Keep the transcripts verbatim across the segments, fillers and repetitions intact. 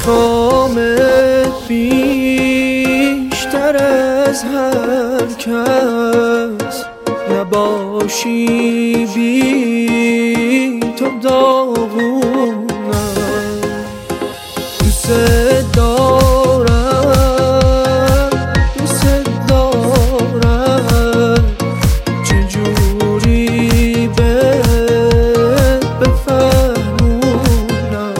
میخوامت بیشتر از هر کس، نباشی بی تو داغونم. دوست دارم دوست دارم چجوری بهت بفهمونم.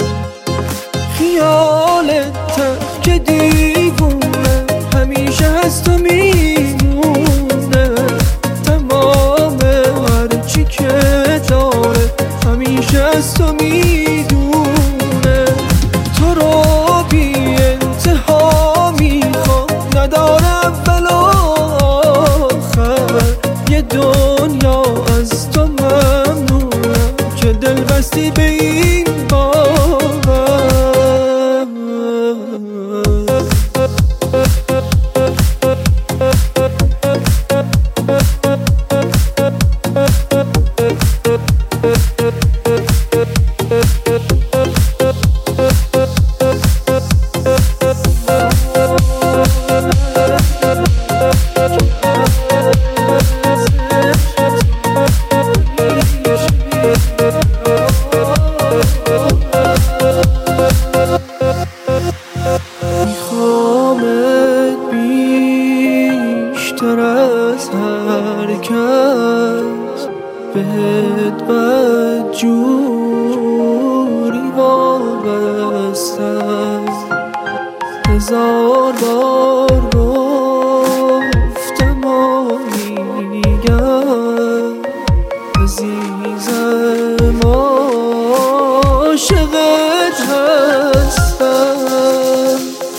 خیالت که دیوونه همیشه هست و میمونه، تمام هرچی که داره همیشه هست و میدونه. تو رو بی انتها میخوام، نداره اول و آخر. یه دنیا از تو ممنونم که دل بستی به این باور. میخوامت بیشتر از هر کس، بهت بدجوری وابستم. هزار بار گفتم و میگم عزیزم عاشقت هستم.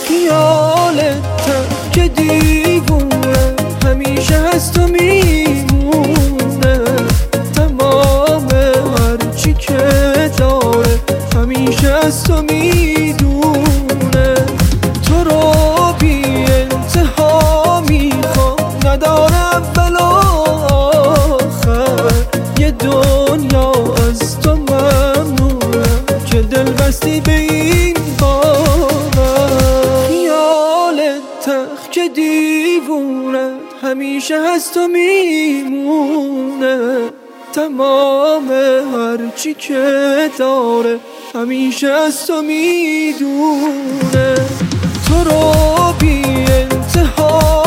خیالت که دیوونه همیشه هست و میمونه، تمام هرچی که داره همیشه هست و میدونه. تو رو بی انتها میخوام، نداره اول و آخر. یه دنیا از تو ممنونم که دل بستی به این باور. خیالت که دیوونه همیشه هست و میمونه، تمام هرچی که داره همیشه هست و میدونه. تو رو بی انتها